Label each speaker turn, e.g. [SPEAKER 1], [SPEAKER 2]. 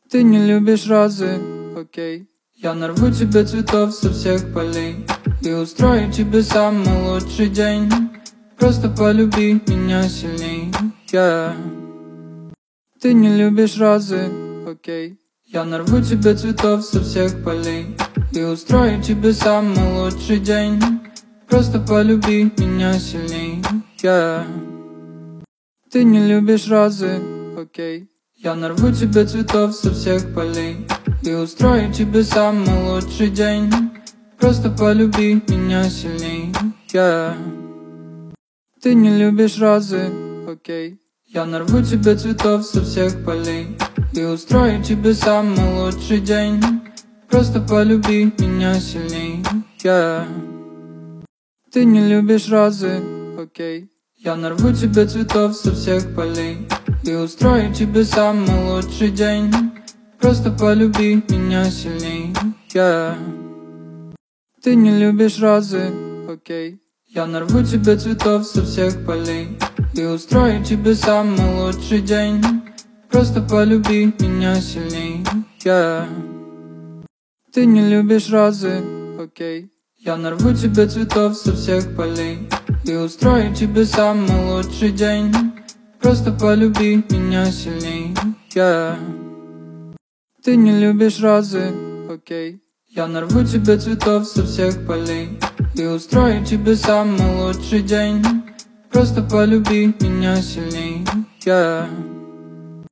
[SPEAKER 1] Ты не любишь розы, окей. Я нарву тебе цветов со всех полей и устрою тебе самый лучший день. Просто полюби меня сильней, yeah. Ты не любишь розы, окей. Я нарву тебе цветов со всех полей и устрою тебе самый лучший день. Просто полюби меня сильней, yeah. Ты не любишь розы, окей. Я нарву тебе цветов со всех полей и устрою тебе самый лучший день. Просто полюби меня сильней, yeah. Ты не любишь розы, окей. Я нарву тебе цветов со всех полей и устрою тебе самый лучший день. Просто полюби меня сильней, yeah. Ты не любишь розы, окей. Я нарву тебе цветов со всех полей и устрою тебе самый лучший день. Просто полюби меня сильней, yeah. Ты не любишь розы, окей. Я нарву тебе цветов со всех полей и устрою тебе самый лучший день. Просто полюби меня сильней, yeah. Ты не любишь розы, окей. Я нарву тебе цветов со всех полей и устрою тебе самый лучший день. Просто полюби меня сильней, yeah. Ты не любишь розы, окей. Я нарву тебе цветов со всех полей и устрою тебе самый лучший день. Просто полюби меня сильней, yeah.